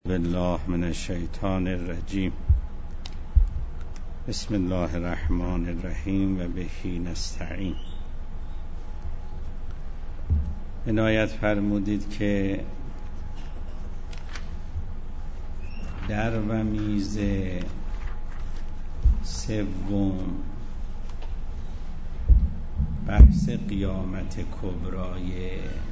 بالله من الشیطان الرجیم. بسم الله الرحمن الرحیم و بهی نستعین. عنایت فرمودید که در ومیز سوم بحث قیامت کبرای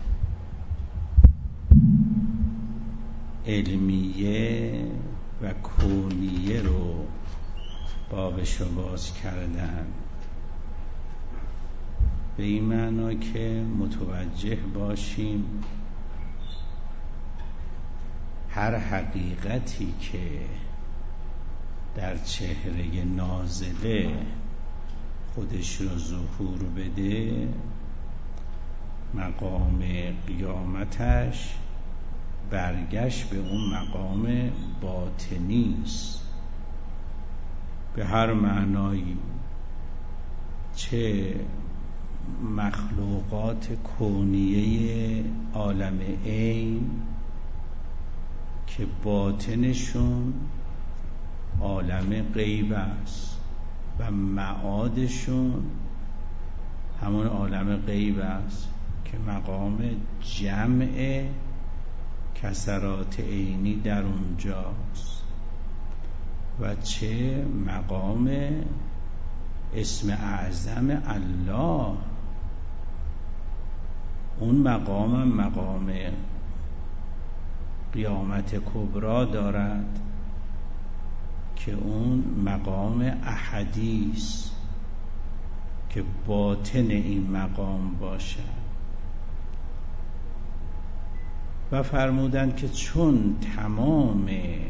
علمیه و کونیه رو بابش رو باز کردن، به این معنا که متوجه باشیم هر حقیقتی که در چهره نازله خودش رو ظهور بده، مقام قیامتش برگشت به اون مقام باطنی است. به هر معنایی، چه مخلوقات کونیه عالم عین که باطنشون عالم غیب است و معادشون همون عالم غیب است که مقام جمع کسرات عینی در اونجاست، و چه مقام اسم اعظم الله، اون مقام قیامت کبرا دارد که اون مقام احدی است که باطن این مقام باشد. و فرمودند که چون تمام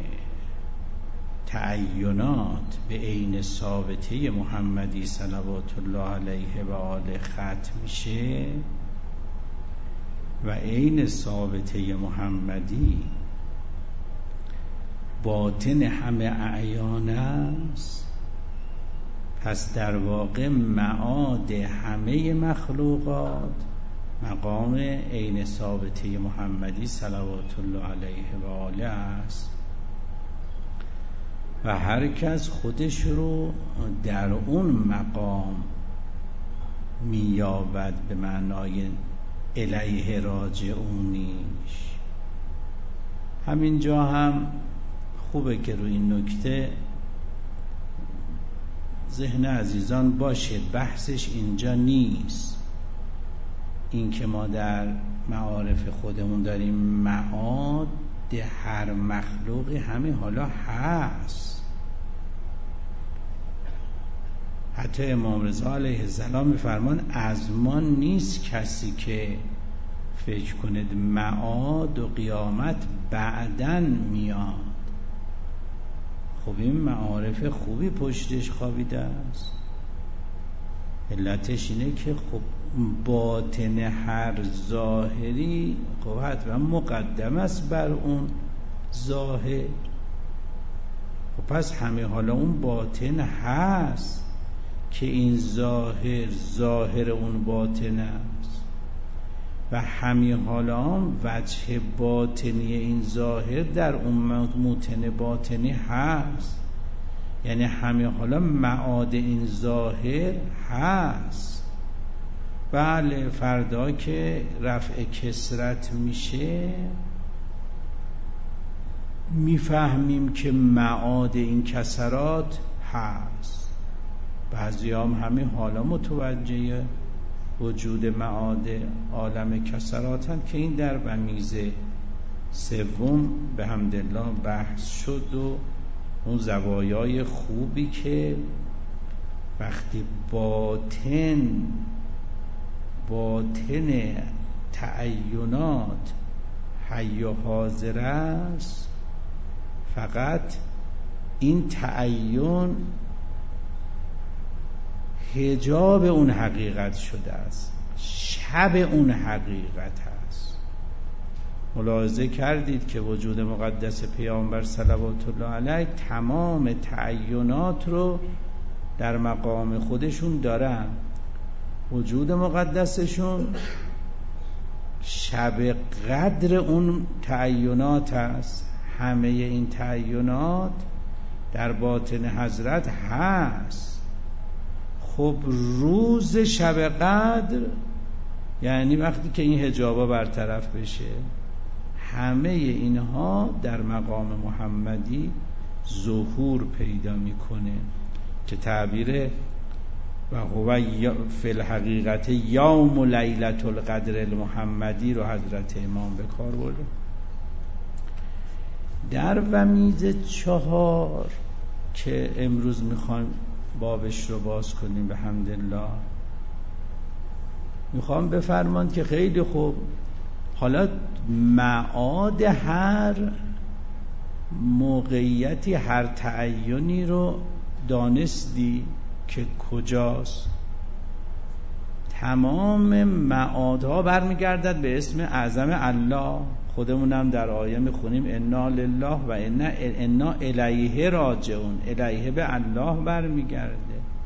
تعینات به عین ثابته محمدی صلوات الله علیه و آله ختم میشه و عین ثابته محمدی باطن همه اعیان است، پس در واقع معاد همه مخلوقات مقام عین ثابته محمدی صلوات الله علیه و آله است و هر کس خودش رو در اون مقام میابد به معنای الیه راجعونیش. همینجا هم خوبه که روی این نکته ذهن عزیزان باشه، بحثش اینجا نیست این که ما در معارف خودمون داریم معاد هر مخلوقی همه حالا هست. حتی امام رضا علیه السلام میفرمان از ما نیست کسی که فکر کنید معاد و قیامت بعداً میاد. خب این معارف خوبی پشتش خوابیده است. علتش اینه که خب باطن هر ظاهری خب حتما مقدم است بر اون ظاهر. خب پس همه حالا اون باطن هست که این ظاهر اون باطن است و همه حالا وجه باطنی این ظاهر در اون موطن باطنی هست، یعنی همه حالا معاد این ظاهر هست. بله فردا که رفع کسرت میشه میفهمیم که معاد این کسرات هست. بعضی هم همین حالا متوجه وجود معاد عالم کسراتن که این در ومیز سوم به حمدالله بحث شد و اون زوایای خوبی که وقتی باطن تعینات حی و حاضر است، فقط این تعین حجاب اون حقیقت شده است، شب اون حقیقت است. ملاحظه کردید که وجود مقدس پیامبر صلوات الله علیه تمام تعینات رو در مقام خودشون دارن. وجود مقدسشون شب قدر اون تعینات است، همه این تعینات در باطن حضرت هست. خب روز شب قدر یعنی وقتی که این حجابا برطرف بشه، همه اینها در مقام محمدی ظهور پیدا میکنه که تعبیر و هو فی الحقیقت یوم لیلة القدر المحمدی رو حضرت امام به کار برده. در ومیز 4 که امروز میخوایم بابش رو باز کنیم به حمدالله، میخوام بفرمان که خیلی خوب، حالا معاد هر موقعیتی، هر تعینی رو دانستی که کجاست. تمام معادها برمیگردد به اسم اعظم الله. خودمونم در آیه میخونیم انا لله و انا الیه راجعون، الیه به الله برمیگرده.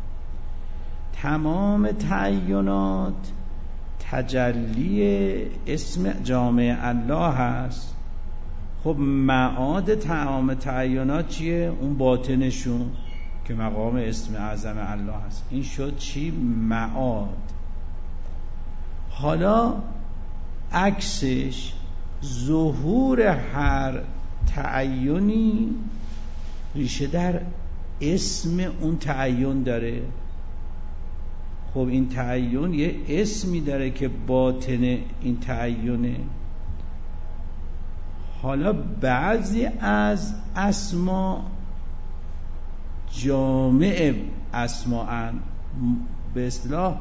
تمام تعینات تجلی اسم جامع الله هست. خب معاد تمام تعینات چیه؟ اون باطنشون که مقام اسم اعظم الله هست. این شد چی؟ معاد. حالا عکسش ظهور هر تعینی ریشه در اسم اون تعین داره. خب این تعین یه اسمی داره که باطن این تعینه. حالا بعضی از اسما جامع اسماءن، به اصطلاح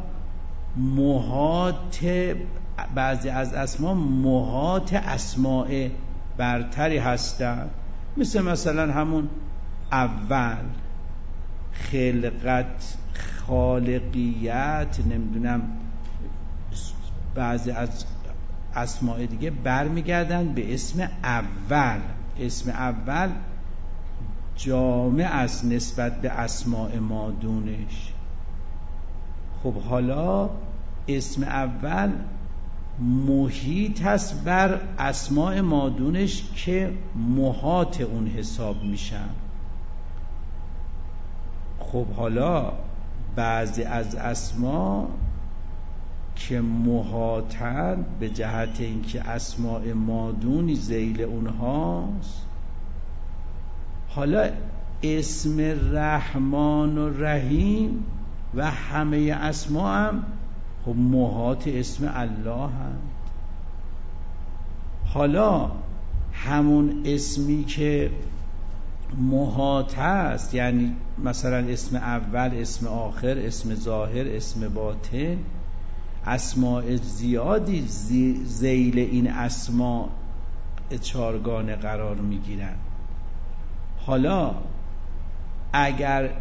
محاط، بعضی از اسما محاط اسماء برتری هستند، مثلا همون اول، خلقت، خالقیت، نمیدونم بعضی از اسماء دیگه برمیگردن به اسم اول. اسم اول جامع است نسبت به اسماء مادونش. خب حالا اسم اول محیط هست بر اسماء مادونش که محاط اون حساب میشن. خب حالا بعضی از اسما که محاطن به جهت اینکه اسماء مادونی ذیل اونهاست، حالا اسم رحمان و رحیم و همه اسما هم خب محاط اسم الله هم. حالا همون اسمی که محاط است، یعنی مثلا اسم اول، اسم آخر، اسم ظاهر، اسم باطن، اسماء زیادی ذیل این اسماء چارگانه قرار میگیرن. حالا اگر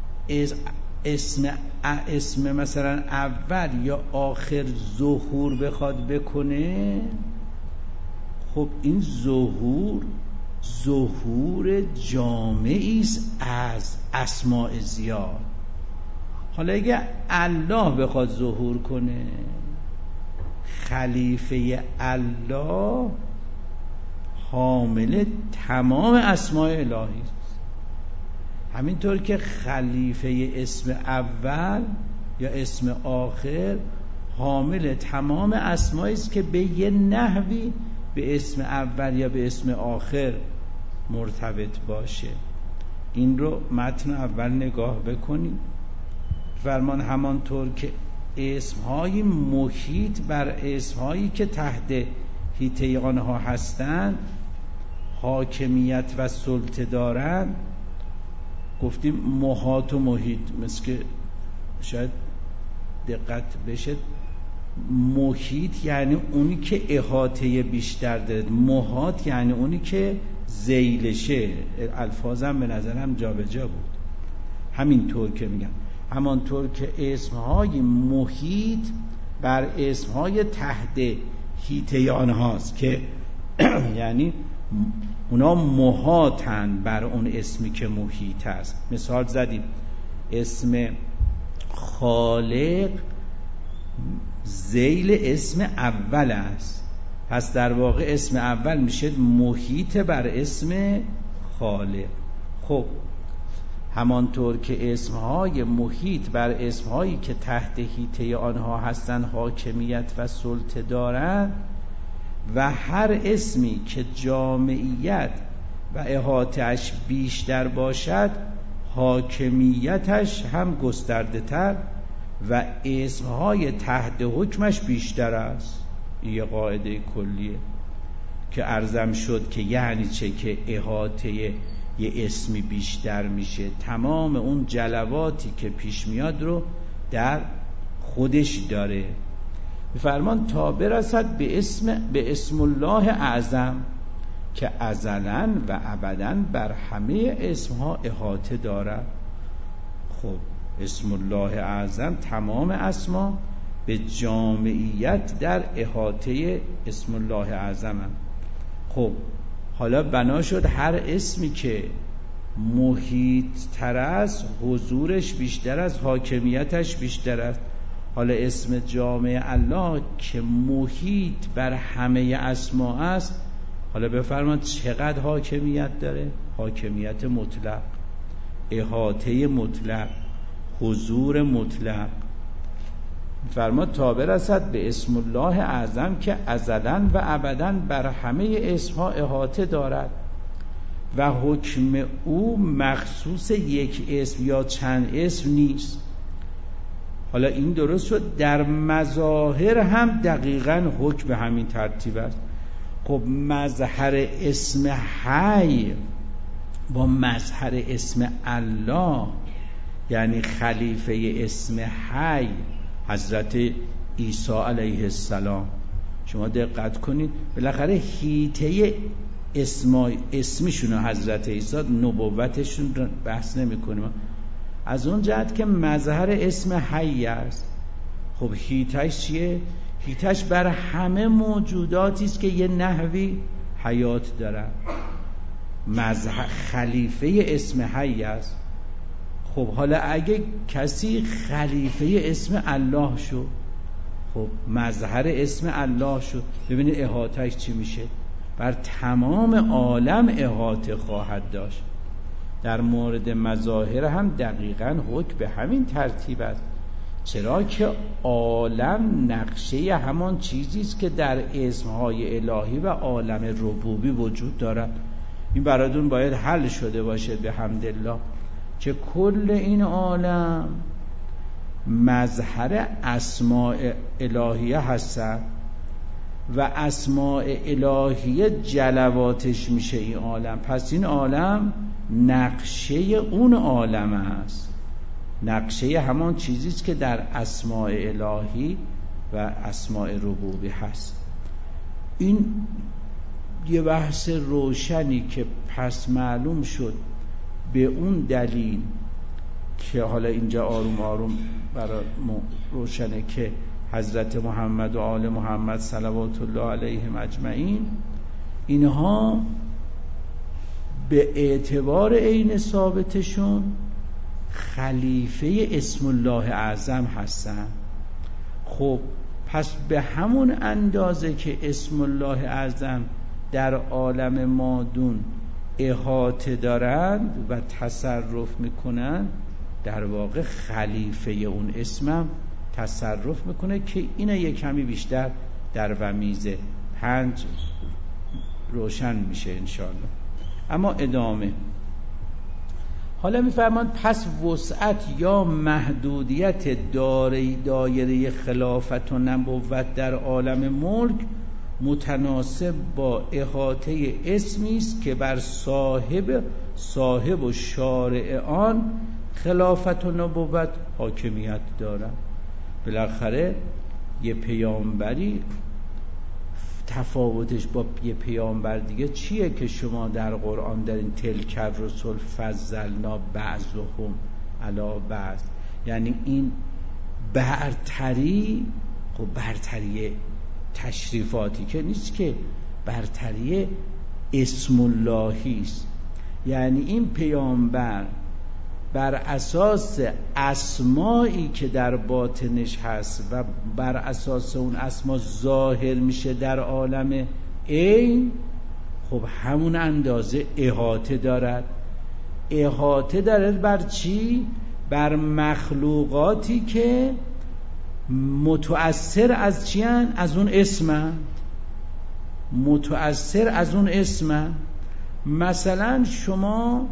اسم مثلا اول یا آخر ظهور بخواد بکنه، خب این ظهور جامعی است از اسماء زیاد. حالا اگه الله بخواد ظهور کنه، خلیفه الله حامل تمام اسماء الهی است. همینطور که خلیفه اسم اول یا اسم آخر حامل تمام اسمایی است که به یه نحوی به اسم اول یا به اسم آخر مرتبط باشه. این رو متن اول نگاه بکنید. فرمان همانطور که اسمهای محیط بر اسمهایی که تحت حیطه آنها هستند حاکمیت و سلطه دارند، گفتیم محاط و محیط، مثل که شاید دقت بشه، محیط یعنی اونی که احاطه بیشتر داره، محاط یعنی اونی که ذیلشه. الفاظم به نظرم جابجا بود. همینطور که میگم، همانطور که اسمهای محیط بر اسمهای تحت حیطه آنهاست که یعنی اونا محاطن بر اون اسمی که محیط است. مثال زدیم اسم خالق ذیل اسم اول است، پس در واقع اسم اول میشه محیط بر اسم خالق. خب همانطور که اسمهای محیط بر اسمهایی که تحت حیطه آنها هستند حاکمیت و سلطه دارند و هر اسمی که جامعیت و احاطه‌اش بیشتر باشد حاکمیتش هم گسترده تر و اسمهای تحت حکمش بیشتر است. این یه قاعده کلیه که عرضم شد که یعنی چه؟ که احاطه یه اسمی بیشتر میشه، تمام اون جلواتی که پیش میاد رو در خودش داره. فرمان تا برسد به اسم الله اعظم که ازلاً و ابداً بر همه اسمها احاطه دارد. خب اسم الله اعظم تمام اسما به جامعیت در احاطه اسم الله اعظم هم. خب حالا بنا شد هر اسمی که محیط تر است حضورش بیشتر است، حاکمیتش بیشتر است. حالا اسم جامع الله که محیط بر همه اسما است، حالا بفرمایید چقدر حاکمیت داره؟ حاکمیت مطلق، احاطه مطلق، حضور مطلق. فرما تا برسد به اسم الله اعظم که ازلاً و ابداً بر همه اسمها احاطه دارد و حکم او مخصوص یک اسم یا چند اسم نیست. حالا این درست شد، در مظاهر هم دقیقاً حکم به همین ترتیب است. خب مظهر اسم حی با مظهر اسم الله، یعنی خلیفه اسم حی حضرت عیسی علیه السلام، شما دقت کنید بالاخره حیطه اسمیشون حضرت عیسی، نبوتشون رو بحث نمی کنیم، از اون جهت که مظهر اسم حی است. خب حیطه‌اش چیه؟ حیطه‌اش بر همه موجوداتی است که یه نحوی حیات دارن. مظهر خلیفه اسم حی است. خب حالا اگه کسی خلیفه اسم الله شد، خب مظهر اسم الله شد، ببینید احاطه‌اش چی میشه؟ بر تمام عالم احاطه خواهد داشت. در مورد مظاهر هم دقیقاً حکم به همین ترتیب است، چرا که عالم نقشه همان چیزی است که در اسمهای الهی و عالم ربوبی وجود دارد. این براتون باید حل شده باشه به حمدالله که کل این عالم مظهر اسماء الهیه هستند و اسماء الهیه جلواتش میشه این عالم. پس این عالم نقشه اون عالم است، نقشه همان چیزی است که در اسماء الهی و اسماء ربوبی هست. این یه بحث روشنی که پس معلوم شد به اون دلیل که حالا اینجا آروم آروم برای روشنه که حضرت محمد و آل محمد صلوات الله علیهم اجمعین اینها به اعتبار عین ثابتشون خلیفه اسم الله اعظم هستن. خب پس به همون اندازه که اسم الله اعظم در عالم مادون احاطه دارند و تصرف میکنند، در واقع خلیفه اون اسمم تصرف میکنه که اینه یک کمی بیشتر در ومیز 5 روشن میشه انشاءالله. اما ادامه حالا میفرمان پس وسعت یا محدودیت دایره خلافت و نبوت در عالم ملک متناسب با احاطه اسمی است که بر صاحب و شارع آن خلافت و نبوت حاکمیت دارد. بالاخره یه پیامبری تفاوتش با یه پیامبر دیگه چیه که شما در قرآن دارین تلک الرسل فضلنا بعضهم علی بعض، یعنی این برتری، خب برتری تشریفاتی که نیست که برتری اسم اللهی است. یعنی این پیامبر بر اساس اسمایی که در باطنش هست و بر اساس اون اسما ظاهر میشه در عالم عین، خب همون اندازه احاطه دارد. احاطه دارد بر چی؟ بر مخلوقاتی که متأثر از چی هن؟ از اون اسمن، متأثر از اون اسمن. مثلا شما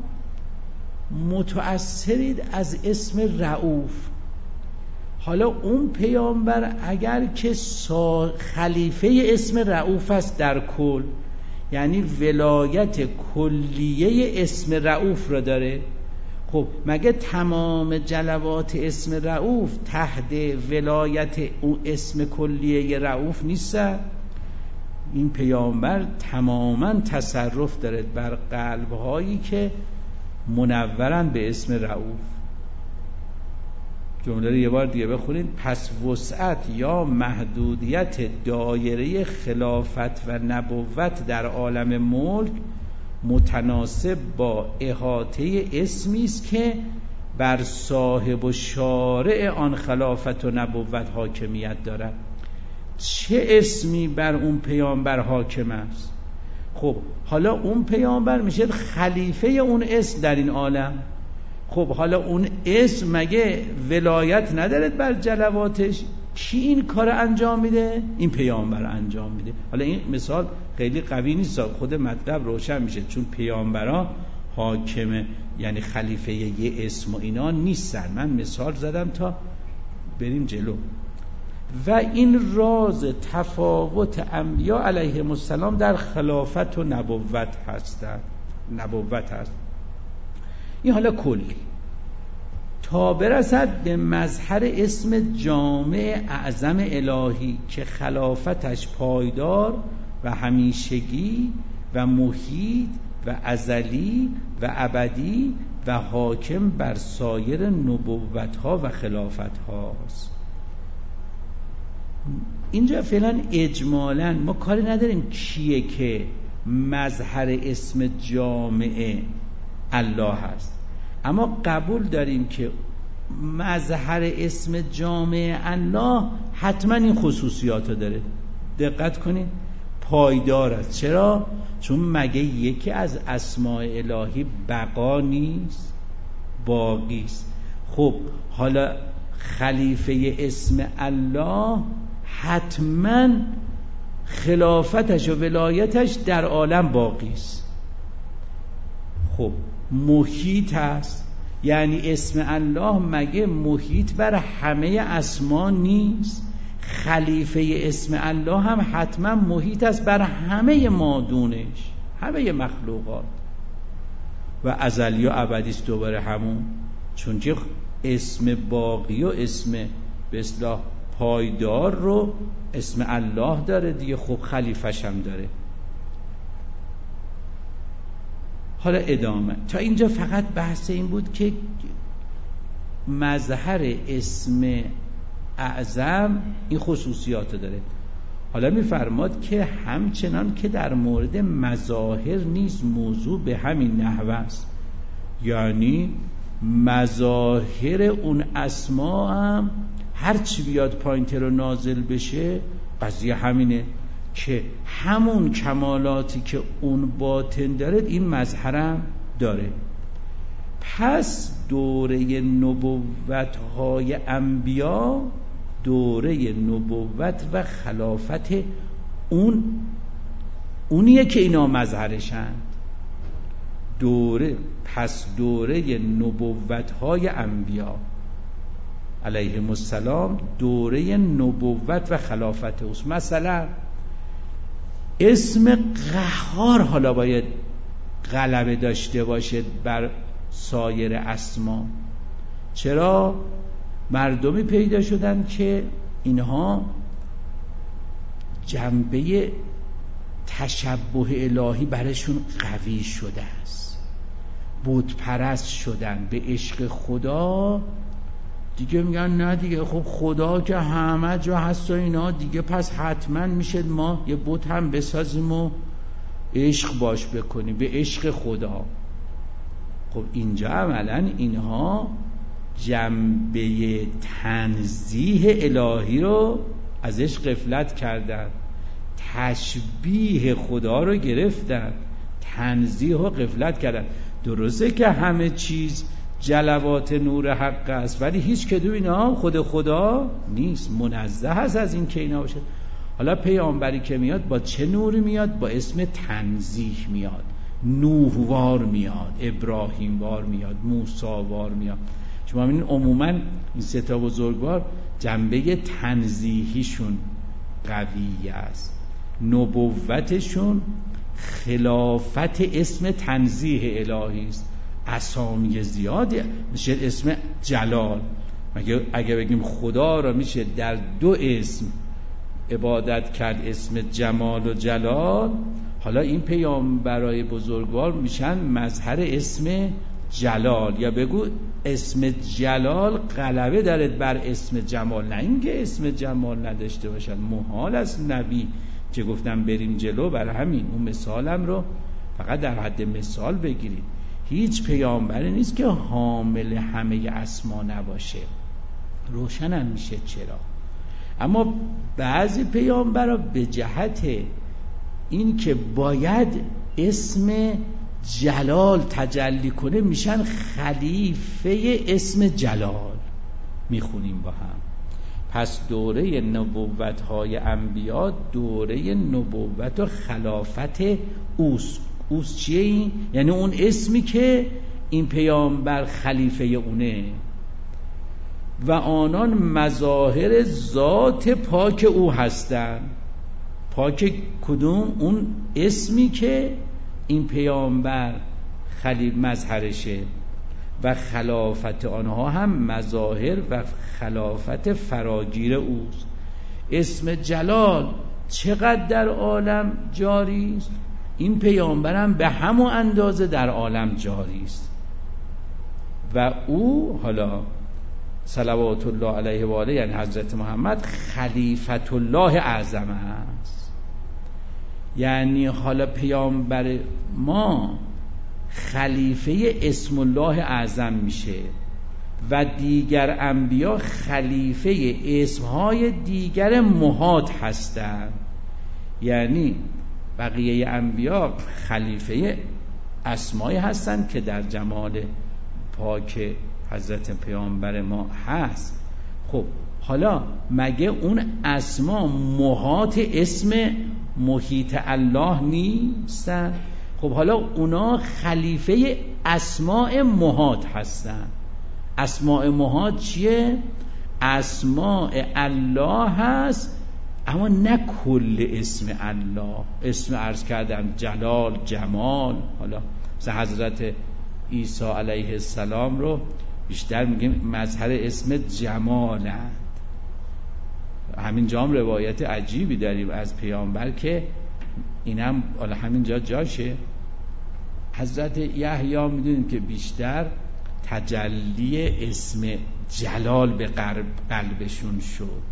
متأثرید از اسم رؤوف. حالا اون پیامبر اگر که خلیفه اسم رؤوف است در کل، یعنی ولایت کلیه اسم رؤوف را داره، خب مگه تمام جلوات اسم رؤوف تحت ولایت اون اسم کلیه رؤوف نیست؟ این پیامبر تماما تصرف داره بر قلب‌هایی که منورن به اسم رؤوف. جمله رو یه بار دیگه بخونید. پس وسعت یا محدودیت دایره خلافت و نبوت در عالم ملک متناسب با احاطه اسمی است که بر صاحب و شارع آن خلافت و نبوت حاکمیت دارد. چه اسمی بر اون پیامبر حاکم است؟ خب حالا اون پیامبر میشه خلیفه اون اسم در این عالم. خب حالا اون اسم مگه ولایت ندارد بر جلواتش؟ کی این کار انجام میده؟ این پیامبر انجام میده. حالا این مثال خیلی قوی نیست، خود مطلب روشن میشه، چون پیامبران حاکم یعنی خلیفه یه اسم و اینا نیستن. من مثال زدم تا بریم جلو. و این راز تفاوت انبیا علیهم السلام در خلافت و نبوت هست. این حالا کلی تا برسد به مظهر اسم جامع اعظم الهی که خلافتش پایدار و همیشگی و محیط و ازلی و ابدی و حاکم بر سایر نبوت‌ها و خلافت‌هاست. اینجا فعلا اجمالاً ما کاری نداریم کیه که مظهر اسم جامع الله هست، اما قبول داریم که مظهر اسم جامع الله حتما این خصوصیات رو داره. دقت کنید، پایدار است. چرا؟ چون مگه یکی از اسماء الهی بقا نیست؟ باقی است. خب حالا خلیفه اسم الله حتما خلافتش و ولایتش در عالم باقی است. خب محیط است، یعنی اسم الله مگه محیط بر همه اسما نیست؟ خلیفه اسم الله هم حتما محیط است بر همه مادونش، همه مخلوقات. و ازلی و ابدی است دوباره همون، چون که اسم باقی و اسم به اصطلاح پایدار رو اسم الله داره دیگه، خب خلیفه‌ش هم داره. حالا ادامه. تا اینجا فقط بحث این بود که مظهر اسم اعظم این خصوصیات داره. حالا میفرماد که همچنان که در مورد مظاهر نیز موضوع به همین نحوه است، یعنی مظاهر اون اسما هم هر چی بیاد پایینتر رو نازل بشه، قضیه همینه که همون کمالاتی که اون باطن داره این مظهرم داره. پس دوره نبوت‌های انبیا دوره نبوت و خلافت اونیه که اینا مظهرشند. پس دوره نبوت‌های انبیا علیهم السلام دوره نبوت و خلافت اوست. مثلا اسم قهار حالا باید غلبه داشته باشد بر سایر اسما. چرا؟ مردمی پیدا شدن که اینها جنبه تشبه الهی برشون قوی شده است، بت پرست شدن به عشق خدا دیگه. میگن نه دیگه، خب خدا که همه جا هست و اینا دیگه، پس حتما میشه ما یه بت هم بسازیم و عشق باش بکنیم به عشق خدا. خب اینجا عملا اینها جنبه تنزیه الهی رو ازش غفلت کردن، تشبیه خدا رو گرفتن، تنزیه رو غفلت کردن. درسته که همه چیز جلوات نور حق است، ولی هیچ کدوم اینا خود خدا نیست، منزه هست از این که اینا باشه. حالا پیامبری که میاد با چه نوری میاد؟ با اسم تنزیه میاد، نوحوار میاد، ابراهیموار میاد، موسیوار میاد. شما ببینید عموما این سه تا بزرگوار جنبه تنزیهیشون قوی است، نبوتشون خلافت اسم تنزیه الهی است. اسامی زیاده، میشه اسم جلال. اگه بگیم خدا را میشه در دو اسم عبادت کرد، اسم جمال و جلال. حالا این پیامبرای بزرگوار میشن مظهر اسم جلال، یا بگو اسم جلال غلبه دارد بر اسم جمال. نه اینکه اسم جمال نداشته باشد، محال است نبی که گفتم بریم جلو. برای همین اون مثالم رو فقط در حد مثال بگیرید. هیچ پیامبری نیست که حامل همه اسما نباشه. روشنم میشه چرا. اما بعضی پیامبرا به جهت این که باید اسم جلال تجلی کنه میشن خلیفه اسم جلال. میخونیم با هم. پس دوره نبوت‌های انبیا دوره نبوت و خلافت اوست. اوست چیه این؟ یعنی اون اسمی که این پیامبر خلیفه اونه و آنان مظاهر ذات پاک او هستند. پاک کدوم؟ اون اسمی که این پیامبر خلیفه مظهرشه و خلافت آنها هم مظاهر و خلافت فراگیر اوست. اسم جلال چقدر در عالم جاری است، این پیامبرم به همون اندازه در عالم جاری است. و او حالا صلوات الله علیه و آله، یعنی حضرت محمد، خلیفت الله اعظم است. یعنی حالا پیامبر ما خلیفه اسم الله اعظم میشه و دیگر انبیا خلیفه اسمهای دیگر محات هستند. یعنی بقیه انبیا خلیفه اسمایی هستند که در جمال پاک حضرت پیامبر ما هست. خب حالا مگه اون اسما محات اسم محیط الله نیستن؟ خب حالا اونا خلیفه اسماء محات هستن. اسماء محات چیه؟ اسماء الله هست، اما نه کل اسم الله. اسم عرض کردم جلال، جمال. حالا مثلا حضرت عیسی علیه السلام رو بیشتر میگیم مظهر اسم جمالند. همینجا هم روایت عجیبی داریم از پیامبر که اینم حالا همینجا جاشه. حضرت یحیی میدونیم که بیشتر تجلی اسم جلال به قلبشون شد.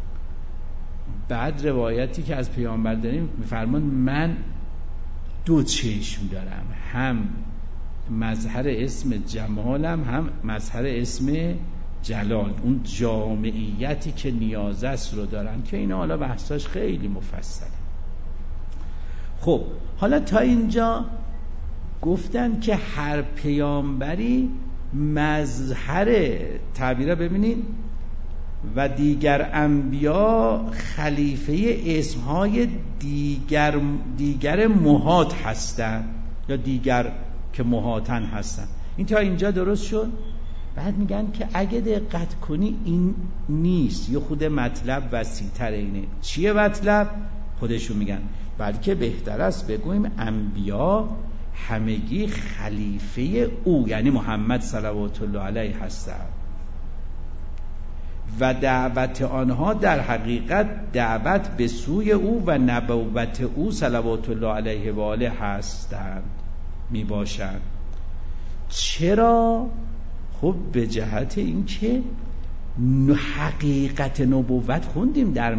بعد روایتی که از پیامبر داریم میفرمان من دو چشم دارم، هم مظهر اسم جمالم هم مظهر اسم جلال. اون جامعیتی که نیاز است رو دارن که اینا حالا بحثاش خیلی مفصله. خب حالا تا اینجا گفتن که هر پیامبری مظهر تعبیره ببینید و دیگر انبیا خلیفه اسمهای دیگر محات هستن یا دیگر که محاتن هستن. این تا اینجا درست شد؟ بعد میگن که اگه دقت کنی این نیست، یه خود مطلب وسیع‌تر اینه. چیه مطلب؟ خودشون میگن بلکه بهتر است بگوییم انبیا همگی خلیفه او یعنی محمد صلوات الله علیه هستند و دعوت آنها در حقیقت دعوت به سوی او و نبوت او صلوات الله علیه و آله هستند می باشند. چرا؟ خب به جهت اینکه حقیقت نبوت خوندیم در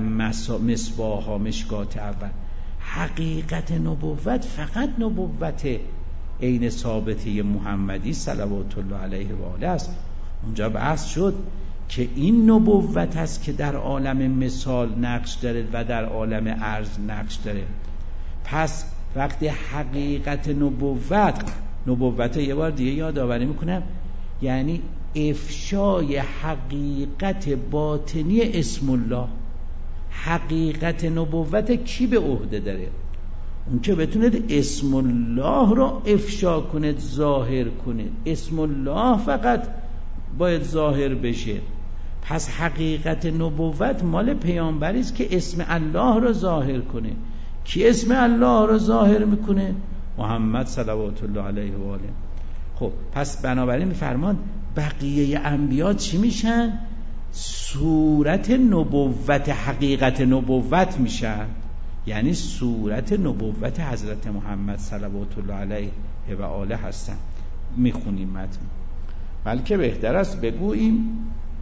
مصباح ها مشکات اول. حقیقت نبوت فقط نبوت عین ثابته محمدی صلوات الله علیه و آله است. اونجا بحث شد که این نبوت است که در عالم مثال نقش داره و در عالم عرض نقش داره. پس وقتی حقیقت نبوت یه بار دیگه یادآوری میکنم، یعنی افشای حقیقت باطنی اسم الله. حقیقت نبوت کی به عهده داره؟ اون که بتونه اسم الله رو افشا کنه، ظاهر کنه. اسم الله فقط باید ظاهر بشه. پس حقیقت نبوت مال پیامبری است که اسم الله رو ظاهر کنه. کی اسم الله رو ظاهر میکنه؟ محمد صلوات الله علیه و آله. خب پس بنابراین میفرمان بقیه انبیا چی میشن؟ صورت نبوت، حقیقت نبوت میشن، یعنی صورت نبوت حضرت محمد صلوات الله علیه و آله هستن. میخونیم متن. بلکه بهتر است بگوییم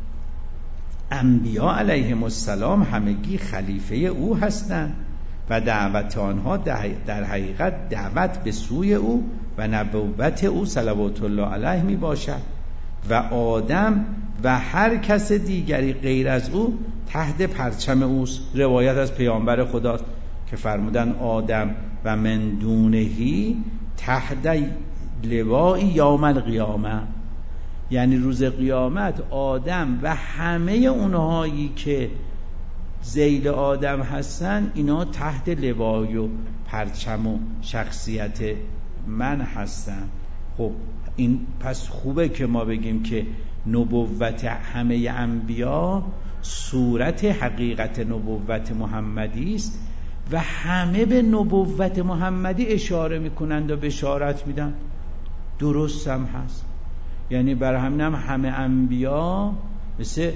انبیا علیهم السلام همگی خلیفه او هستند و دعوت آنها در حقیقت دعوت به سوی او و نبوت او صلوات الله علیه می باشد و آدم و هر کس دیگری غیر از او تحت پرچم اوست. روایت از پیامبر خدا که فرمودن آدم و من دونهی تحت لواء یوم القیامه، یعنی روز قیامت آدم و همه اونهایی که ذیل آدم هستن اینا تحت لوای و پرچم و شخصیت من هستن. خب این پس خوبه که ما بگیم که نبوت همه انبیا صورت حقیقت نبوت محمدی است و همه به نبوت محمدی اشاره میکنند و بشارت میدن. درست هم هست. یعنی برای همین همه انبیا مثل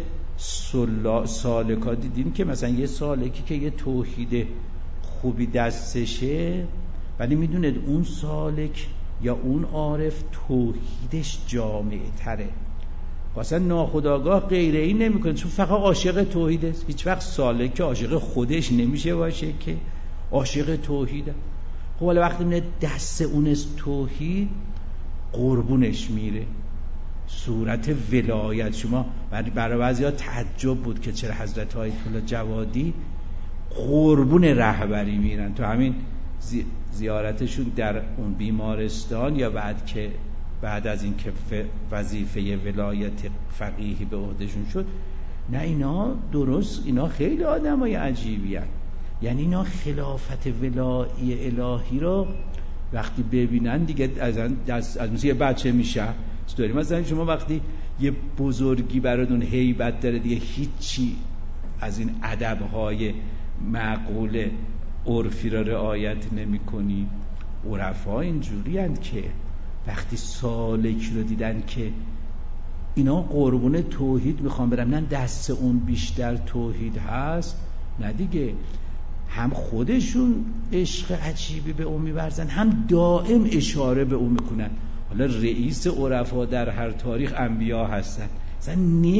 سالکا دیدیم که مثلا یه سالکی که یه توحید خوبی دستشه، ولی میدونید اون سالک یا اون عارف توحیدش جامع تره، مثلا ناخودآگاه غیر این نمی کنه، چون فقط عاشق توحید است. هیچ وقت سالک که عاشق خودش نمیشه باشه، که عاشق توحیده. خب ولی وقتی میاد دست اون از توحید قربونش میره. صورت ولایت شما برای بعضیا تعجب بود که چرا حضرت آیت الله جوادی قربون رهبری میرن. تو همین زیارتشون در اون بیمارستان یا بعد از این که وظیفه ولایت فقیهی به عهدهشون شد، نه اینا درست، اینا خیلی آدمای عجیبی هستند. یعنی اینا خلافت ولایی الهی رو وقتی ببینن دیگه از یه بچه میشه. داریم مثلا شما وقتی یه بزرگی براتون هیبت داره دیگه هیچی از این ادب‌های معقول عرفی را رعایت نمی‌کنی. عرفا اینجوری هستند که وقتی سالک رو دیدن که اینا قربون توحید میخوان برن، نه دست اون بیشتر توحید هست، نه دیگه هم خودشون عشق عجیبی به اون می‌ورزن، هم دائم اشاره به اون میکنن. حالا رئیس عرفا در هر تاریخ انبیا هستن، مثلا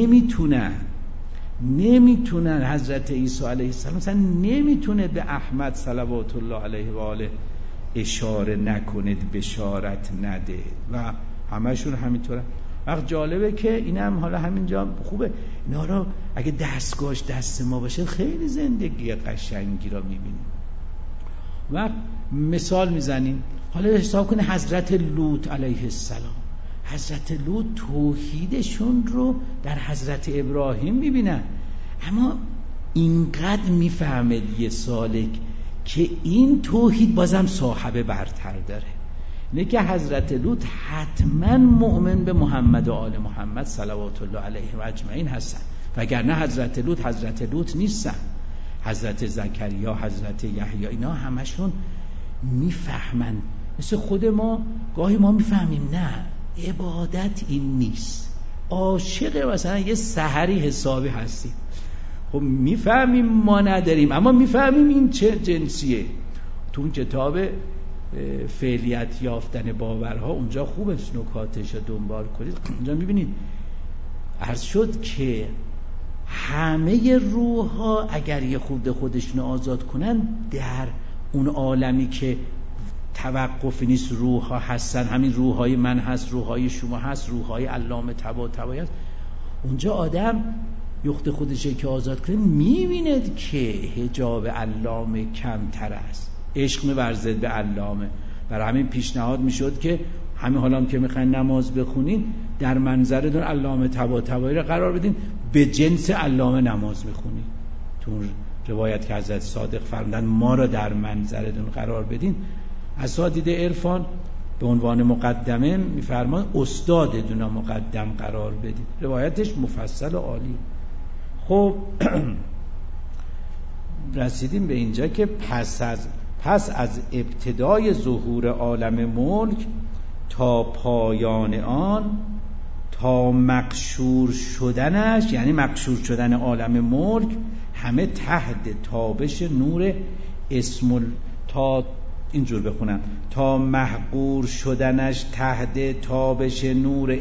نمیتونن حضرت عیسی علیه السلام مثلا نمیتونه به احمد صلوات الله علیه و آله اشاره نکنه، بشارت نده و همشون همینطوره. وقت جالبه که اینم حالا همینجا خوبه اینا رو اگه دستگاهش دست ما باشه خیلی زندگی قشنگی رو میبینیم. و مثال میزنیم. حالا حساب کنه حضرت لوط علیه السلام، حضرت لوط توحیدشون رو در حضرت ابراهیم میبینن، اما اینقدر میفهمه یه سالک که این توحید بازم صاحب برتر داره، نه که حضرت لوط حتما مؤمن به محمد و آل محمد صلوات الله علیه و اجمعین هستن، وگرنه حضرت لوط نیستن. حضرت زکریا، حضرت یحیی، اینا همشون میفهمن. مثل خود ما گاهی ما میفهمیم نه عبادت این نیست، عاشق مثلا یه سحری حسابی هستیم، خب میفهمیم ما نداریم، اما میفهمیم این چه جنسیه. تو اون کتاب فعلیت یافتن باورها اونجا خوبه نکاتش رو دنبال کنید، اونجا میبینید عرض شد که همه روح ها اگر یه خود خودشون آزاد کنن در اون عالمی که توقفی نیست، روح ها هستن، همین روح های من هست، روح های شما هست، روح های علامه طباطبایی هست. اونجا آدم یخت خودشه که آزاد کنه میبیند که حجاب علامه کمتر است، عشق می‌ورزد به علامه. برای همین پیشنهاد میشد که همین حالا هم که میخواین نماز بخونین در منظرتون علامه طباطبایی رو قرار بدین، به جنس علامه نماز میخونین. تو روایت که حضرت صادق فرمودن ما رو در منظرتون قرار بدین، اساتید عرفان به عنوان مقدمه میفرمان استادتون رو مقدم قرار بدین. روایتش مفصل و عالی. خب رسیدیم به اینجا که پس از ابتدای ظهور عالم ملک تا پایان آن، تا مقشور شدنش، یعنی مقشور شدن عالم ملک، همه تحت تابش نور تا اینجور بخونم، تا محقور شدنش تحت تابش نور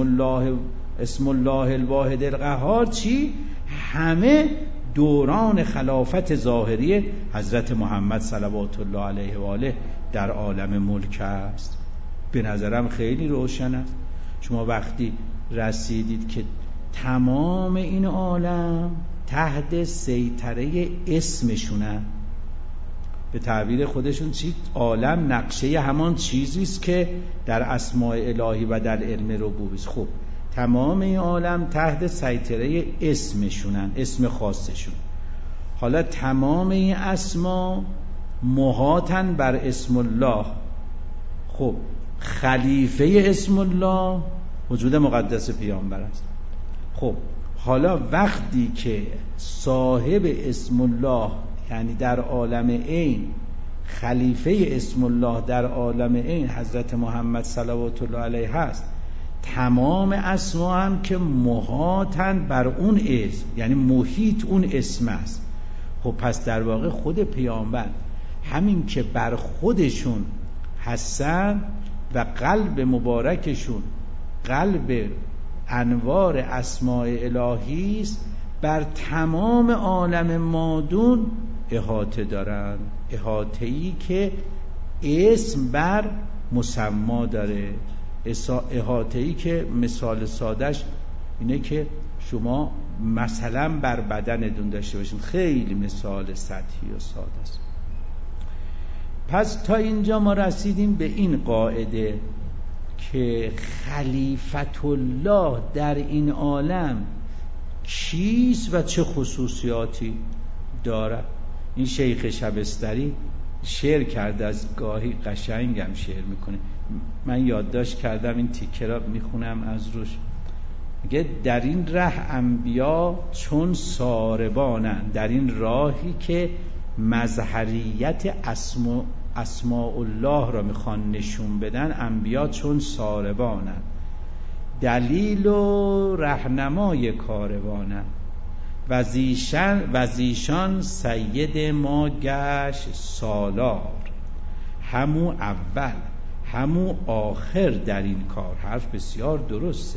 اسم الله الواحد القهار. چی؟ همه دوران خلافت ظاهری حضرت محمد صلوات الله علیه و آله در عالم ملک است. به نظرم خیلی روشن است. شما وقتی رسیدید که تمام این عالم تحت سیطره اسمشونه، به تعبیر خودشون چی؟ عالم نقشه همان چیزی است که در اسماء الهی و در علم ربوبیت است. خب تمام این عالم تحت سیطره اسمشونن، اسم خاصشون. حالا تمام این اسما محاطن بر اسم الله. خب خلیفه اسم الله وجود مقدس پیامبر است. خب حالا وقتی که صاحب اسم الله، یعنی در عالم عین خلیفه اسم الله در عالم عین حضرت محمد صلوات الله علیه هست، تمام اسما هم که محاطن بر اون اسم، یعنی محیط اون اسم است. خب پس در واقع خود پیامبر همین که بر خودشون هستن و قلب مبارکشون قلب انوار اسماء الهی است، بر تمام عالم مادون احاطه دارن، احاطه‌ای که اسم بر مسما داره، احاطه‌ای که مثال سادش اینه که شما مثلا بر بدنتون داشته باشین. خیلی مثال سطحی و ساده است. پس تا اینجا ما رسیدیم به این قاعده که خلیفت الله در این عالم کیست و چه خصوصیاتی دارد. این شیخ شبستری شعر کرده، از گاهی قشنگم شعر میکنه، من یادداشت کردم این تیکه را میخونم از روش. میگه در این ره انبیا چون ساربانند، در این راهی که مظهریت اسماء الله را میخوان نشون بدن، انبیا چون ساربانند، دلیل و رهنمای کاروانند، وزیشان سید ما گشت سالار، همو اول همو آخر در این کار. حرف بسیار درسته.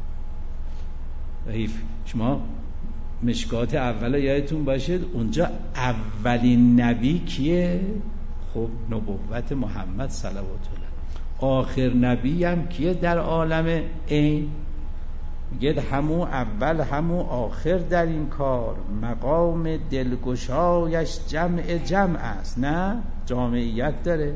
شما مشکات اول یادتون باشه اونجا اولین نبی کیه؟ خب نبوت محمد صلوات الله. آخر نبی هم کیه در عالم عین؟ میگه همو اول همو آخر در این کار، مقام دلگشایش جمع است، نه جامعیت داره،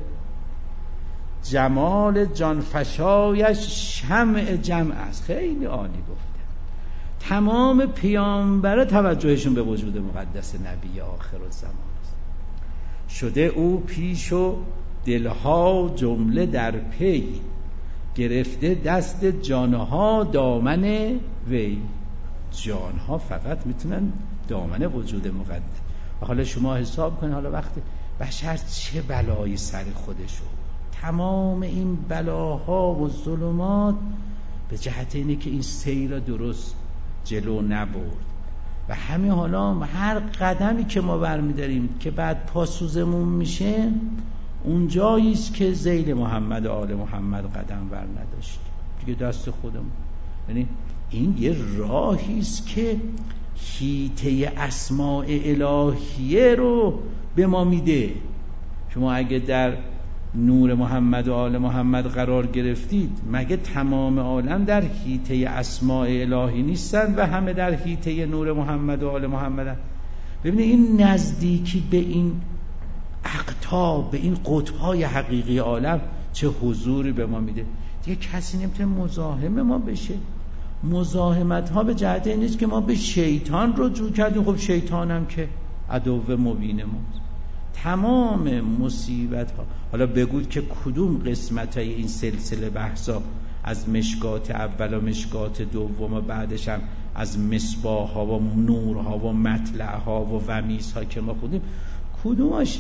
جمال جانفشایش شمع جمع است. خیلی عالی گفته. تمام پیامبرا توجهشون به وجود مقدس نبی آخر الزمان است. شده او پیش و دلها جمله در پی، گرفته دست جانها دامن وی. جانها فقط میتونن دامن وجود مقدس. حالا شما حساب کن، حالا وقتی بشر چه بلایی سر خودشو، تمام این بلاها و ظلمات به جهت اینه که این سیر درست جلو نبرد. و همین حالا هر قدمی که ما برمیداریم که بعد پاسوزمون میشه، اون جاییست که ذیل محمد و آل محمد قدم ور نداشت دیگه، دست خودمون. یعنی این یه راهیست که حیطه اسماء الهیه رو به ما میده. شما اگه در نور محمد و آل محمد قرار گرفتید، مگه تمام عالم در حیطه اسماء الهی نیستن و همه در حیطه نور محمد و آل محمد؟ ببینید این نزدیکی به این اقطاب، به این قطب‌های حقیقی عالم چه حضوری به ما میده. دیگه کسی نمیتونه مزاحم ما بشه. مزاحمت ها به جهت این نیست که ما به شیطان رجوع کردیم، خب شیطان هم که عدو مبین ماست. تمام مصیبت ها، حالا بگوید که کدوم قسمت های این سلسله بحثا، از مشکات اول و مشکات دوم و بعدش هم از مصباح ها و نور ها و مطلع ها و ومیز ها که ما خودیم، کدومش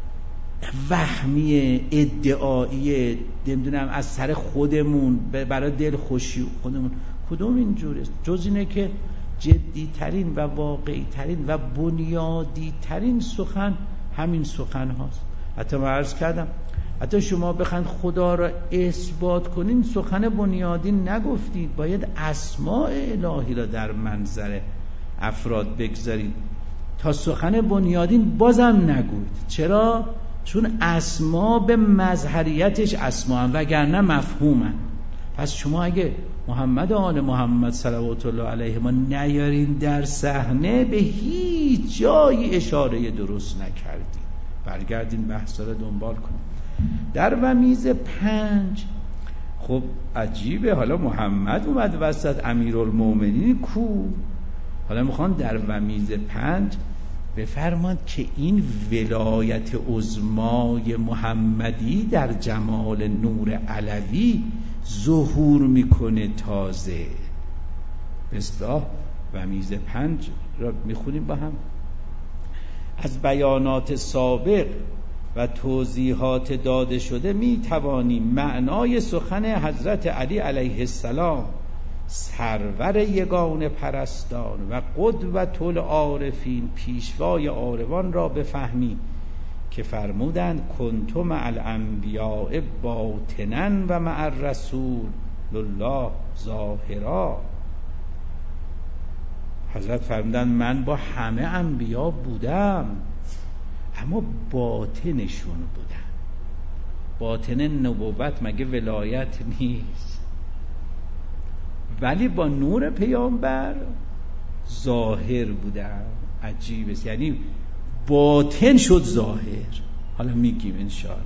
وهمی ادعایی نمیدونم از سر خودمون برای دل خوشی خودمون، کدوم اینجوره؟ جز اینه که جدی ترین و واقعی ترین و بنیادی ترین سخن همین سخن هاست. حتی من عرض کردم حتی شما بخواید خدا را اثبات کنین، سخن بنیادی نگفتید، باید اسماء الهی را در منظر افراد بگذارید تا سخن بنیادین بازم نگوید. چرا؟ چون اسما به مظهریتش اسما هم، وگرنه مفهومن. پس شما اگه محمد و آل محمد صلوات الله علیه ما نیارین در صحنه، به هیچ جایی اشاره درست نکردین. برگردین بحثا رو دنبال کنید. در ومیز 5 خب عجیبه، حالا محمد اومد وسط، امیرالمومنین کو؟ حالا میخوان در ومیز 5 بفرماند که این ولایت عظمای محمدی در جمال نور علوی ظهور میکنه. تازه به اصطلاح ومیز 5 را میخونیم با هم. از بیانات سابق و توضیحات داده شده میتوانیم معنای سخن حضرت علی علیه السلام، سرور یگان پرستان و قدوة العارفین، پیشوای عارفان را بفهمیم که فرمودند کنت مع الانبیاء باطنا و مع الرسول الله ظاهرا. حضرت فرمودند من با همه انبیا بودم اما باطنشون بودم. باطن نبوت مگه ولایت نیست؟ ولی با نور پیامبر ظاهر بودم. عجیبه، یعنی باطن شد ظاهر. حالا میگیم انشاءالله.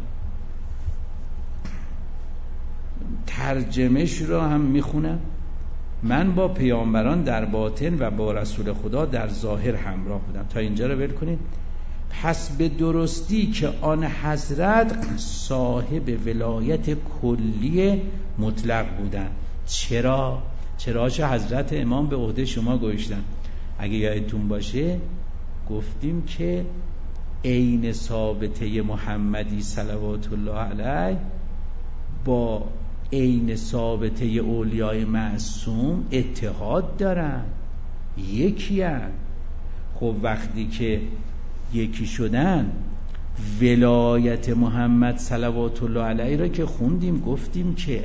ترجمهش رو هم میخونم. من با پیامبران در باطن و با رسول خدا در ظاهر همراه بودم. تا اینجا رو ول کنید. پس به درستی که آن حضرت صاحب ولایت کلی مطلق بودن. چراش حضرت امام به عهده شما گذاشتن؟ اگه یادتون باشه گفتیم که عین ثابته محمدی صلوات الله علیه با عین ثابته اولیای معصوم اتحاد دارن، یکی هن. خب وقتی که یکی شدن، ولایت محمد صلوات الله علیه را که خوندیم گفتیم که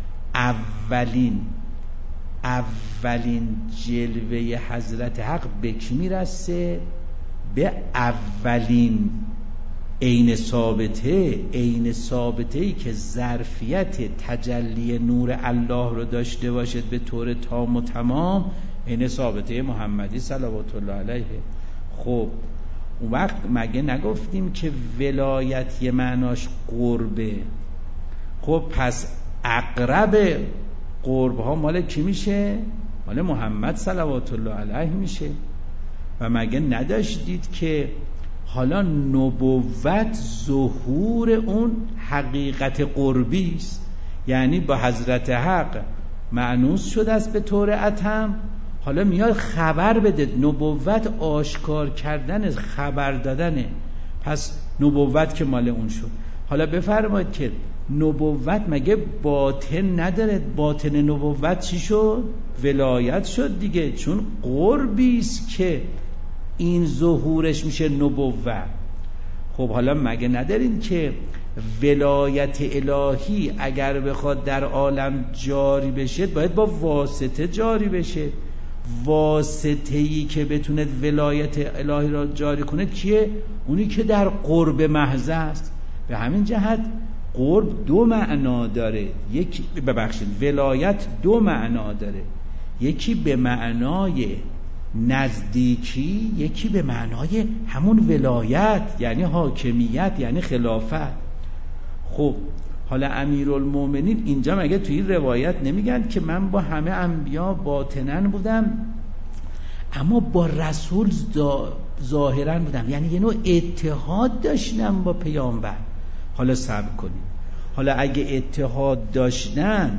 اولین جلوه حضرت حق به کی میرسه؟ به اولین عین ثابته ای که ظرفیت تجلی نور الله رو داشته باشد به طور تام و تمام، عین ثابته محمدی صلوات الله علیه. خب اون وقت مگه نگفتیم که ولایت یه معناش قربه؟ خب پس اقرب قرب ها مال کی میشه؟ مال محمد صلوات الله علیه میشه. و مگه نداشتید که حالا نبوت ظهور اون حقیقت قربی است، یعنی با حضرت حق مأنوس شده است به طور اتم، حالا میاد خبر بده. نبوت آشکار کردن، خبر دادنه. پس نبوت که مال اون شد. حالا بفرمایید که نبوت مگه باطن نداره؟ باطن نبوت چی شد؟ ولایت شد دیگه، چون قربی است که این ظهورش میشه نبوت. خب حالا مگه ندارین که ولایت الهی اگر بخواد در عالم جاری بشه باید با واسطه جاری بشه. واسطه‌ای که بتونه ولایت الهی را جاری کنه کیه؟ اونی که در قرب محض است. به همین جهت قرب دو معنا داره، یکی ولایت دو معنا داره، یکی به معنای نزدیکی، یکی به معنای همون ولایت یعنی حاکمیت یعنی خلافت. خب حالا امیرالمومنین اینجا مگه توی این روایت نمیگن که من با همه انبیا باطناً بودم اما با رسول ظاهراً بودم، یعنی یه نوع اتحاد داشتم با پیامبر. حالا صبر کنیم، حالا اگه اتحاد داشتن،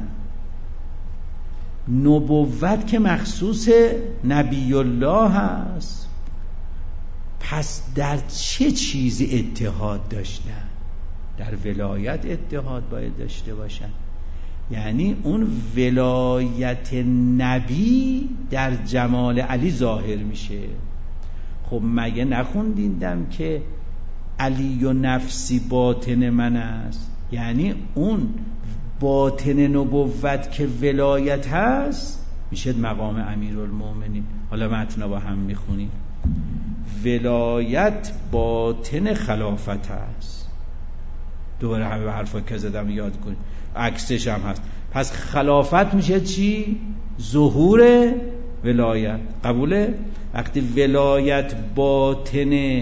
نبوت که مخصوص نبی الله هست، پس در چه چیزی اتحاد داشتن؟ در ولایت اتحاد باید داشته باشن، یعنی اون ولایت نبی در جمال علی ظاهر میشه. خب مگه نخوندیدم که علی و نفسی باطن من است؟ یعنی اون باطن نبوت که ولایت هست میشه مقام امیرالمومنین. حالا متن با هم میخونیم. ولایت باطن خلافت هست. دوباره همه حرفا که زدم یاد کنید، عکسش هم هست. پس خلافت میشه چی؟ ظهور ولایت. قبوله؟ وقتی ولایت باطن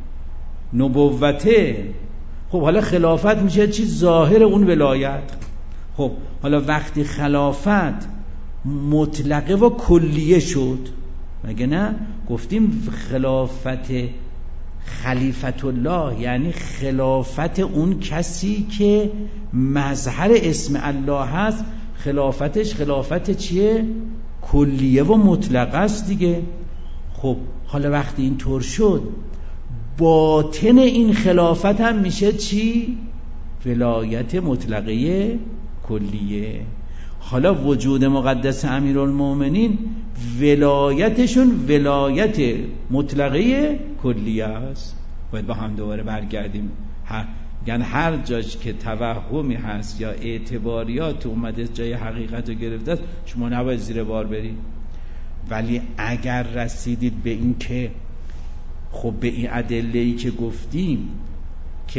نبوته، خب حالا خلافت میشه چی؟ ظاهر اون ولایت. خب حالا وقتی خلافت مطلقه و کلیه شد، مگه نه گفتیم خلافت خلیفت الله یعنی خلافت اون کسی که مظهر اسم الله هست، خلافتش خلافت چیه؟ کلیه و مطلقه است دیگه. خب حالا وقتی این طور شد، باطن این خلافت هم میشه چی؟ ولایت مطلقه کلیه. حالا وجود مقدس امیرالمومنین ولایتشون ولایت مطلقه کلیه است. باید با هم دوباره برگردیم. یعنی هر جاش که توهمی هست یا اعتباریات اومده جای حقیقت رو گرفته است، شما نباید زیر بار برید. ولی اگر رسیدید به این که خب به این ادله‌ای که گفتیم که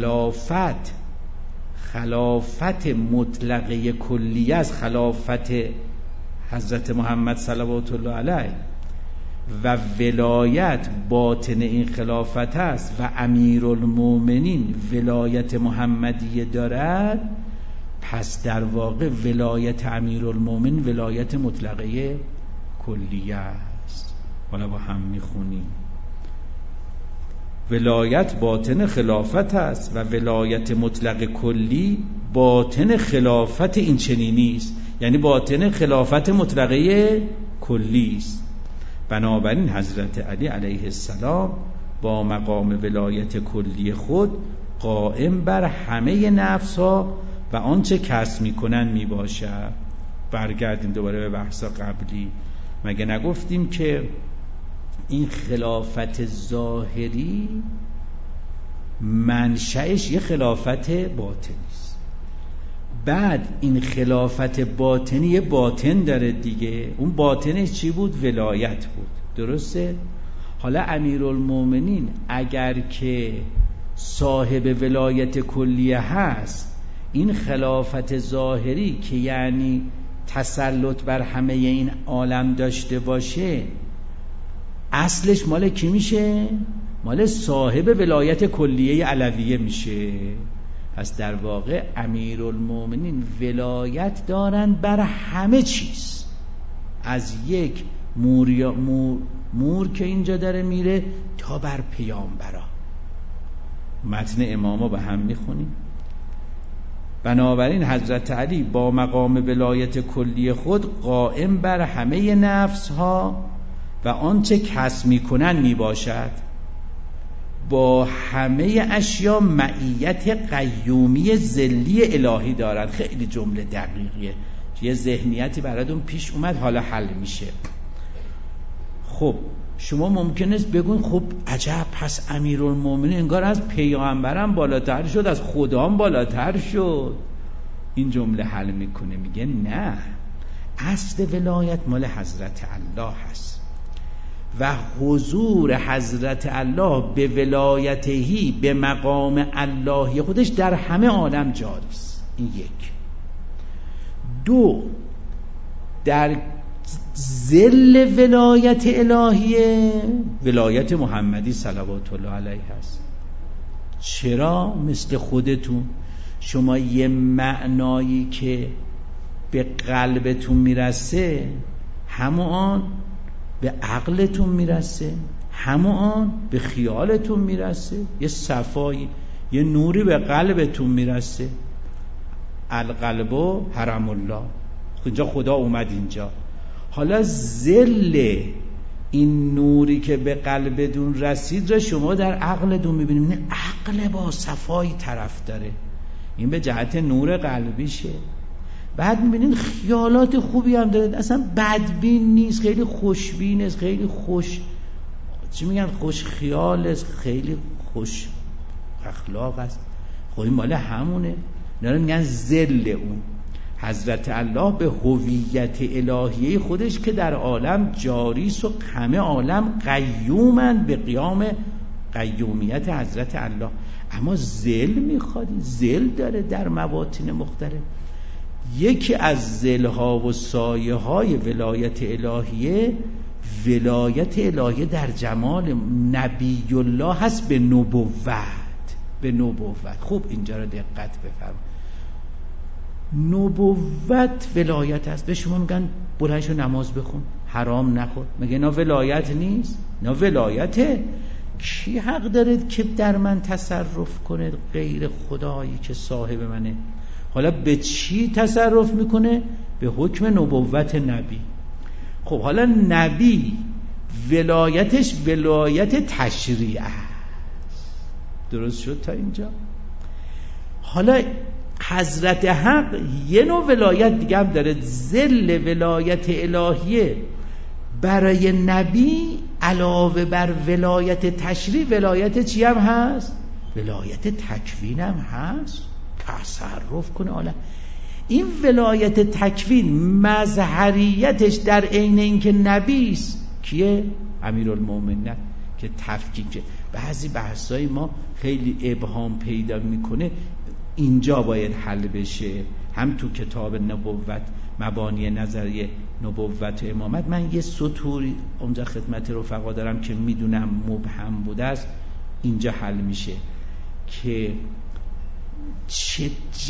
خلافت مطلقه کلیه است، خلافت حضرت محمد صلوات الله علیه، و ولایت باطن این خلافت است و امیرالمومنین ولایت محمدیه دارد، پس در واقع ولایت امیرالمومنین ولایت مطلقه کلیه است. حالا با هم میخونیم. ولایت باطن خلافت است و ولایت مطلق کلی باطن خلافت این چنینی است، یعنی باطن خلافت مطلقه کلی است. بنابراین حضرت علی علیه السلام با مقام ولایت کلی خود قائم بر همه نفس‌ها و آنچه کسب می‌کنند میباشد. برگردیم دوباره به بحث قبلی. مگه نگفتیم که این خلافت ظاهری منشأش یه خلافت باطنی است، بعد این خلافت باطنی یه باطن داره دیگه. اون باطنش چی بود؟ ولایت بود. درسته؟ حالا امیرالمومنین اگر که صاحب ولایت کلیه هست، این خلافت ظاهری که یعنی تسلط بر همه این عالم داشته باشه، اصلش مال کی میشه؟ مال صاحب ولایت کلیه علویه میشه. پس در واقع امیرالمومنین ولایت دارن بر همه چیز، از یک مور که اینجا داره میره تا بر پیامبرا. متن اماما با هم میخونیم. بنابراین حضرت علی با مقام ولایت کلی خود قائم بر همه نفسها و آنچه کسب میکنن میباشد، با همه اشیا معیت قیومی ذلی الهی دارد. خیلی جمله دقیقیه، یه ذهنیتی براتون پیش اومد، حالا حل میشه. خب شما ممکنه بگون خب عجب، پس امیرالمومنین انگار از پیامبرم بالاتر شد، از خدام بالاتر شد. این جمله حل میکنه، میگه نه، اصل ولایت مال حضرت الله هست و حضور حضرت الله به ولایتهی به مقام اللهی خودش در همه عالم جاری است. این یک. دو، در ظل ولایت الهیه ولایت محمدی صلوات الله علیه هست. چرا؟ مثل خودتون شما یه معنایی که به قلبتون میرسه همون به عقلتون میرسه، همون به خیالتون میرسه، یه صفایی یه نوری به قلبتون میرسه. القلب و حرم الله، اینجا خدا اومد اینجا. حالا ظل این نوری که به قلبتون رسید را شما در عقلتون میبینید. نه عقل با صفایی طرف داره، این به جهت نور قلبیشه. بعد میبینید خیالات خوبی هم داره، اصلا بدبین نیست، خیلی خوشبین است، خیلی خوش چی میگن خوش خیال است، خیلی خوش اخلاق است. خب این مال همونه. اینا میگن ظل اون حضرت الله به هویت الهیه خودش که در عالم جاری است و همه عالم قیومند به قیام قیومیت حضرت الله. اما ظل میخواد، ظل داره در مواطن مختلف. یکی از ظلها و سایه های ولایت الهیه، ولایت الهیه در جمال نبی الله هست به نبوت. به نبوت. خوب اینجا رو دقت بفرمایید. نبوت ولایت هست. به شما میگن بلند شو نماز بخون، حرام نخور، مگه اینا ولایت نیست؟ اینا ولایته. کی حق داره که در من تصرف کنه غیر خدایی که صاحب منه؟ حالا به چی تصرف میکنه؟ به حکم نبوت نبی. خب حالا نبی ولایتش ولایت تشریع است. درست شد تا اینجا؟ حالا حضرت حق یه نوع ولایت دیگه هم داره، ظل ولایت الهیه برای نبی علاوه بر ولایت تشریع ولایت چی هم هست؟ ولایت تکوین هم هست. تصرف کنه عالم. این ولایت تکوین مظهریتش در عین اینکه نبی است. کیه؟ امیرالمومنین که تفکیک. بعضی بحثای ما خیلی ابهام پیدا میکنه، اینجا باید حل بشه. هم تو کتاب نبوت مبانی نظریه نبوت و امامت من یه سطوری اونجا خدمت رفقا دارم که میدونم مبهم بوده است، اینجا حل میشه که چه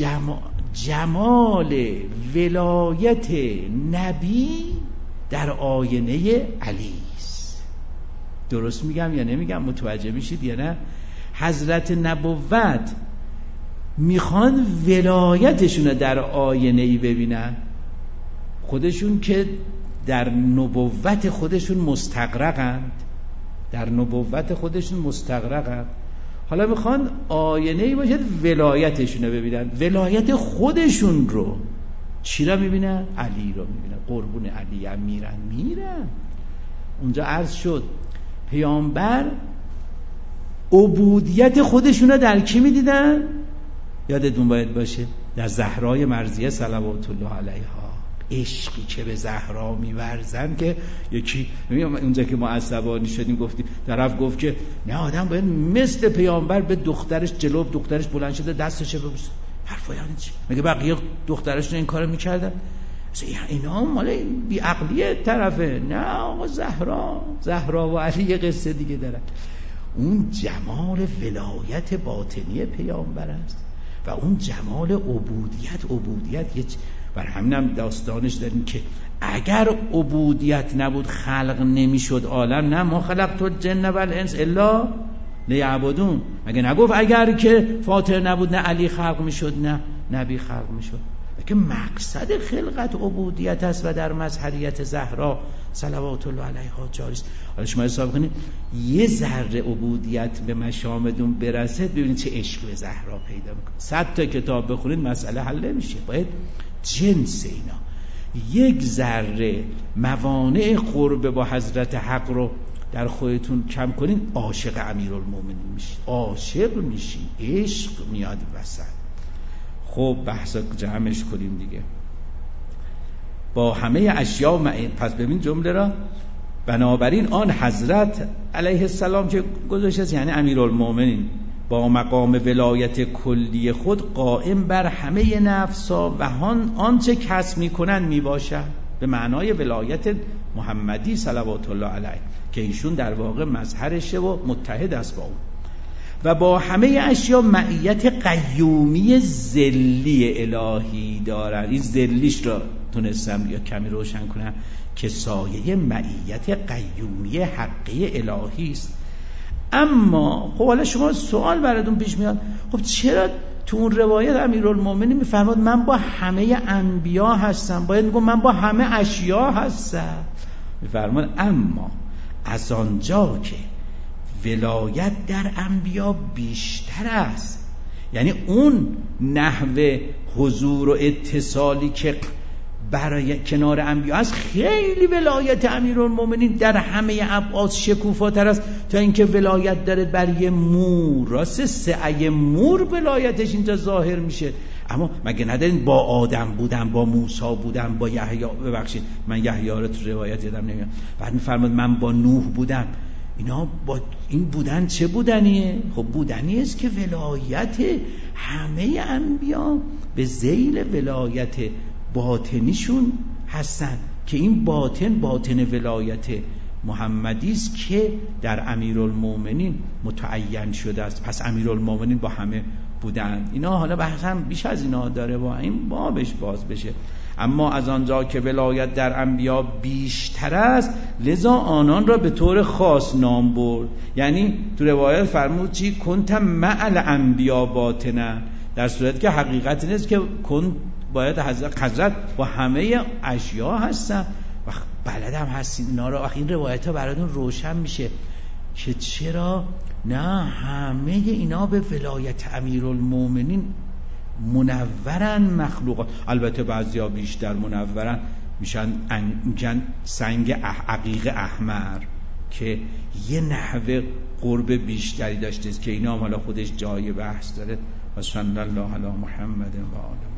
جمال ولایت نبی در آینه علی است. درست میگم یا نمیگم؟ متوجه میشید یا نه؟ حضرت نبوت میخوان ولایتشون در آینه‌ای ببینن، خودشون که در نبوت خودشون مستغرقند، در نبوت خودشون مستغرقند. حالا میخوان آینه‌ای باشد ولایتشون رو ببینن. ولایت خودشون رو چی رو میبینن؟ علی رو میبینن. قربون علی هم میرن. اونجا عرض شد پیامبر عبودیت خودشون رو در کی میدیدن؟ یادتون باید باشه در زهرای مرضیه صلوات الله علیها. عشقی که به زهرا میورزن که یکی اونجا که ما عصبانی شدیم گفتیم، طرف گفت که نه آدم باید مثل پیامبر به دخترش جلو دخترش بلند شده دستش ببوسه. حرفا یعنی چی؟ مگه بقیه دخترشون این کارو میکردن؟ اینا مال بی عقلیه طرفه. نه آقا، زهرا و علی یه قصه دیگه دارن. اون جمال ولایت باطنی پیامبر است و اون جمال عبودیت یه بر همینم داستانش داریم که اگر عبودیت نبود خلق نمیشد عالم. نه ما خلقت الجن والانس الا لیعبدون. مگه نگفت اگر که فاطر نبود نه علی خلق میشد نه نبی خلق میشد؟ که مقصد خلقت عبودیت است و در مظهریت زهرا صلوات الله علیها جاری است. حالا شما حساب کنید یه ذره عبودیت به مشامدون برسه، ببینید چه عشق به زهرا پیدا میکنه. 100 تا کتاب بخونید مسئله حل نمیشه. باید جنس اینا یک ذره موانع قرب با حضرت حق رو در خودتون کم کنین، عاشق امیرالمومنین میشید، عاشق میشید، عشق میاد وسط. خب بحثا جمعش کنیم دیگه. با همه اشیاء پس ببین جمله را بنابراین آن حضرت علیه السلام که گذاشته یعنی امیرالمومنین با مقام ولایت کلی خود قائم بر همه نفسا و آنچه کسب میکنن میباشد، به معنای ولایت محمدی صلوات الله علیه که ایشون در واقع مظهرشه و متحد است با اون، و با همه اشیا معیت قیومی ذلی الهی دارن. این ذلیش را تونستم یا کمی روشن کنم که سایه معیت قیومی حقی الهی است. اما خب حالا شما سوال براتون پیش میاد، خب چرا تو اون روایت امیرالمومنین میفرماد من با همه انبیا هستم، باید میگم من با همه اشیا هستم. میفرماد اما از آنجا که ولایت در انبیا بیشتر است، یعنی اون نحوه حضور و اتصالی که برای کنار انبیا است، خیلی ولایت امیرالمومنین در همه ابعاد شکوفاتر است تا اینکه ولایت داره بر یه مور. راست سعی مور ولایتش اینجا ظاهر میشه. اما مگه ندارین با آدم بودن، با موسی بودن، با یحیی، ببخشید من یحیی رو تو روایت یادم نمیاد، بعد میفرماد من با نوح بودم. اینا با این بودن چه بودنیه؟ خب بودنی است که ولایت همه انبیا به ذیل ولایت باطنیشون هستن، که این باطن ولایت محمدی است که در امیرالمومنین متعین شده است. پس امیرالمومنین با همه بودن. اینا حالا بحثم بیش از اینا داره، با این بابش باز بشه. اما از آنجا که ولایت در انبیا بیشتر است، لذا آنان را به طور خاص نام برد. یعنی تو روایت فرمود چی؟ کنت مع الانبیا باطنا، در صورتی که حقیقت نیست که باید حضرت با همه اشیا هستن و بلدم هستین اینا رو. این روایت ها براتون روشن میشه که چرا نه همه اینا به ولایت امیرالمومنین منورن مخلوقات. البته بعضیا بیشتر منورن، میشن سنگ عقیق احمر که یه نحوه قرب بیشتری داشته است که اینا هم حالا خودش جای بحث داره. و صلی الله علی محمد و آله